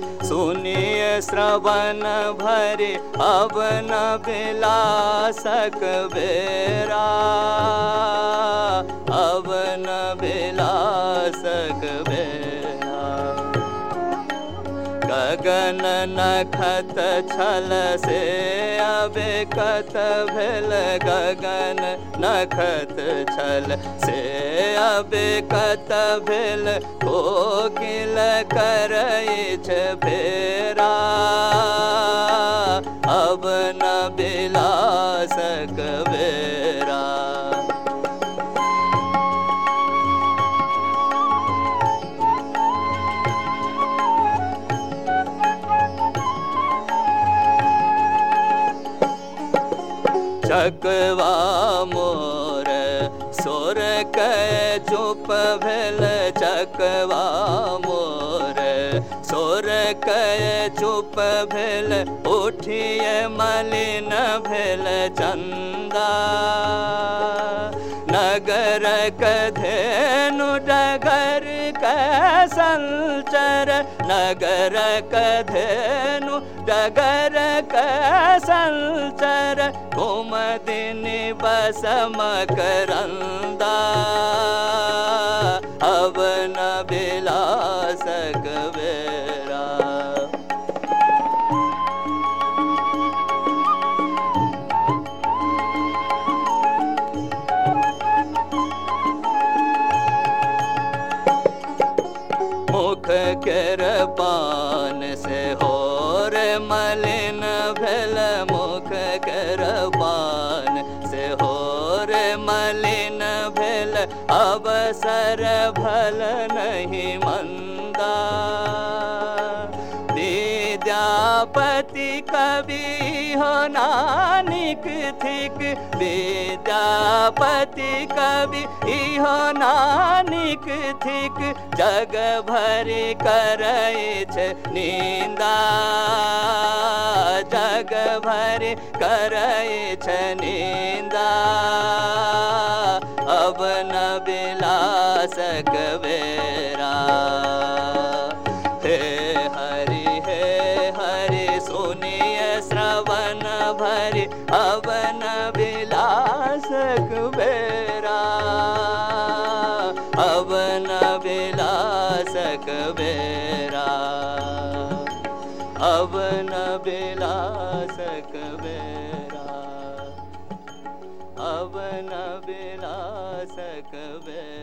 सुनिए श्रवण भरी अब न बिलासक बेरा, अब न बिलासक बेरा। गगन नखत छल से अबेकत भेल, गगन नखत छल से अबेकत भेल, कोकिल करैछ फेरा, अब न बिलासक बेरा। चकवा मोर सोर कै चुप भेल, चकवा मोर सोर कै चुप भेल, उठिए मलिन भेल चंदा। नगर कधेनु डगर संचर, नगर कधेनु डगर संचर, कुमदिनी बस मकरंदा, अब न बिलासक बेरा। मुख केर पान से होर मलिन भेल, मुख केर पान से होर मलिन भेल, अवसर भल नहीं मंदा। विद्यापति कवि हो नानिक थिक, विद्यापति कवि हो नानिक थिक, जग भरि करैछ निंदा, जग भरि करैछ निंदा, अब न बिलासक बेरा। हे हरि सुनिए श्रवण भरी अब न बिलासक बेरा, अब न बिलासक बेरा, अब न बिलासक बेरा, अब न बिलासक बेरा।